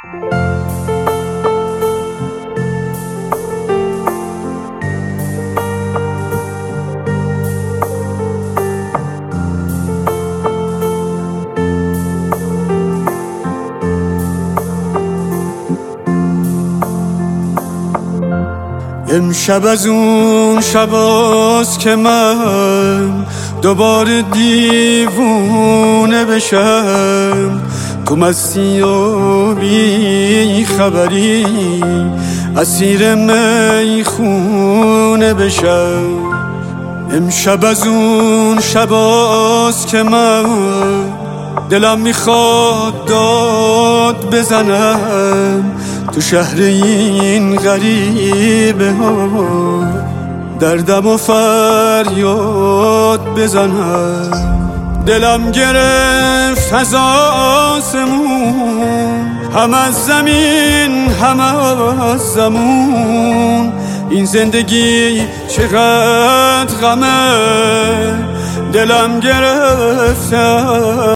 امشب از اون شباست که من دوباره دیوونه بشم، تو مستی و بی خبری اسیر میخونه بشم. امشب از اون شباست که من دلم میخواد داد بزنم تو شهر این غریبه ها، دردم و فریاد بزنم. دلم گرفت از آسمون، هم از زمین هم از زمون. این زندگی چقدر غمه، دلم گرفت